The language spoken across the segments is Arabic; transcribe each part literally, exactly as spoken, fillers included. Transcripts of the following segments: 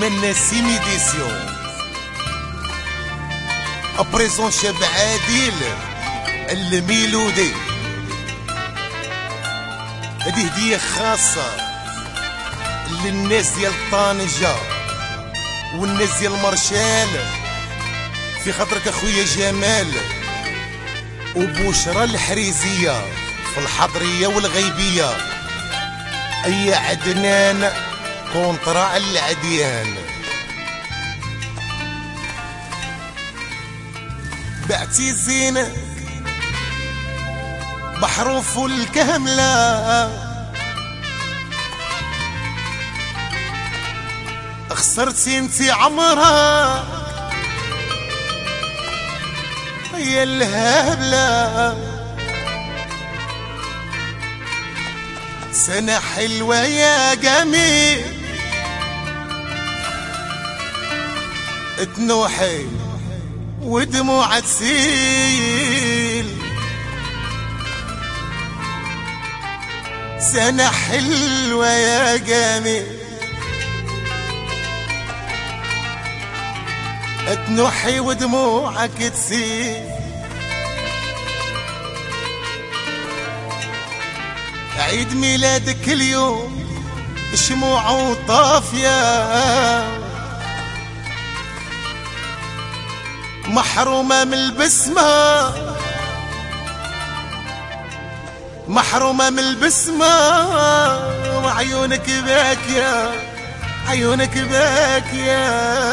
من نسيم إديسيون أبريزون شاب عادل الميلودي. هذه هدية خاصة للناس ديال طنجة والناس ديال مرشال، في خاطرك اخويا جمال وبشرى الحريزية في الحضرية والغيبية. أي عدنان كونطرا العديان. بعتي زينة بحروف الكاملة، خسرتي انتي عمرها يا الهبلة. سنة حلوة يا جميل تنوحي ودموع تسيل. سنة حلوة يا جميل تنوحي ودموعك تسيل. عيد ميلادك اليوم شموع وطافية، محرومة من البسمة محرومة من البسمة، وعيونك باكية عيونك باكية.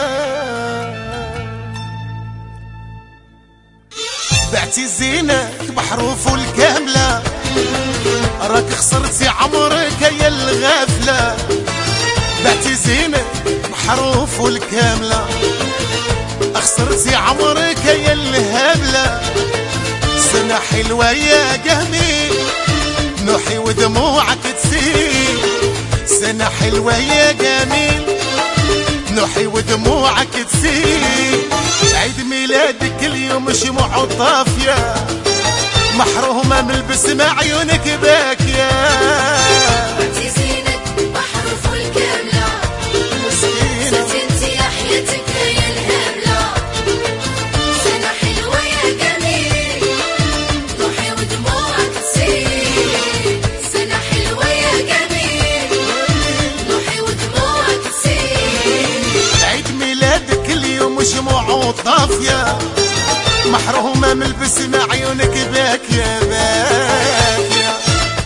بعتي زينك بحروف الكاملة، راك خسرتي عمرك يا الغافلة. بعتي زينك بحروف الكاملة، خسرتي عمرك يا الهبلة. سنة حلوة يا جميل نوحي ودموعك تسيل. سنة حلوة يا جميل نوحي ودموعك تسيل. عيد ميلادك اليوم شموع طافية، محرومة من البسمة عيونك باكية. بعتي زينك بحروف الكاملة، خسرتي انتي حياتك يا الهبلة. سنة حلوة يا جميل نوحي ودموعك تسيل. سنة حلوة يا جميل نوحي ودموعك تسيل. عيد ميلادك اليوم شموع طافية، محرومة من البسمة عيونك باكية باكية.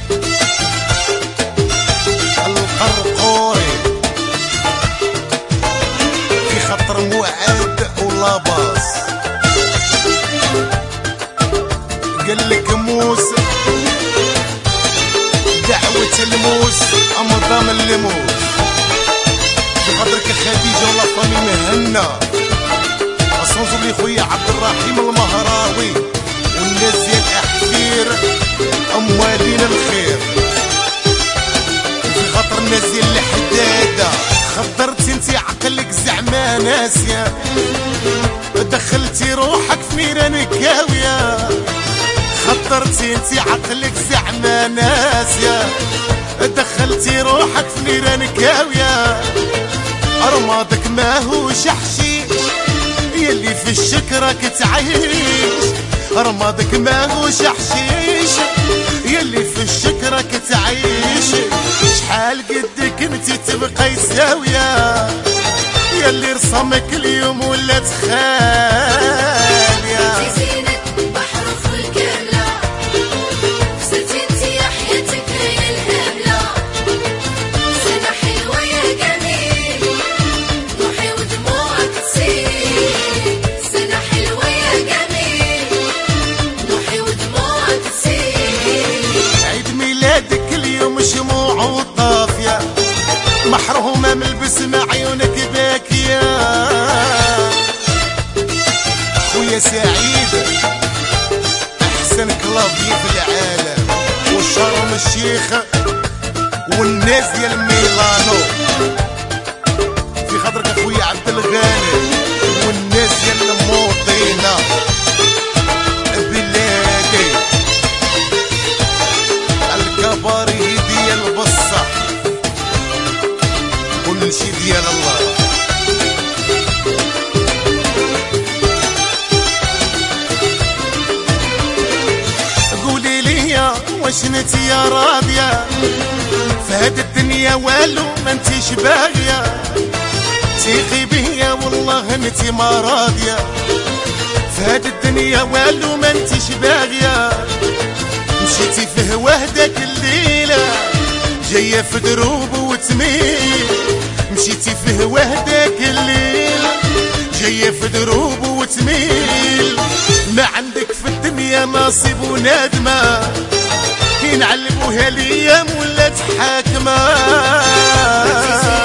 القرقوري في خطر موعد ولاباس، قالك موس دعوة الموس أمضام اللموس. في خاطرك خديجة ولا فامي مهنا، أصنصر لي خويا عبد الرحيم المهراوي والناس ديال الأحفير أموالين الخير. في خاطر الناس ديال الحدادة، خطرتي انتي عقلك زعما ناسية، دخلتي روحك في ميران كاوية. خطرتي انتي عقلك زعما ناسية، دخلتي روحك في ميران كاوية. أرمادك ماهوش حشيش يلي في الشكرك تعيش. رمادك ماهوش حشيش يلي في الشكرك تعيش. شحال قدك انتي تبقى يساوية، يلي رسمك اليوم ولات خالية. بعتي زينك بحروف الكاملة، خسرتي انتي حياتك يا الهبلة. سنة حلوة يا جميل نوحي ودموعك تسيل. سنة حلوة يا جميل نوحي ودموعك تسيل. عيد ميلادك اليوم شموع وطافية، محرومة من البسمة عيونك باكية. خويا سعيد أحسن كلافي في العالم، وشرم الشيخ والناس ديال ميلانو. في خاطرك اخويا عبد الغالي والناس ديال الموطينة بلادي. الكباري ديال بصح كل شي ديال الله. واش نتي يا راضية فهاد الدنيا والو ما انتيش باغية تيقي بيا والله انتي ما راضية فهاد الدنيا والو ما انتيش باغية مشيتي في هواه داك الليلة جاية في دروب وتميل مشيتي في هواه داك الليلة جاية في دروب وتميل ما عندك في الدنيا نصيب وندمة كي نعلموها ليام ولات حاكمة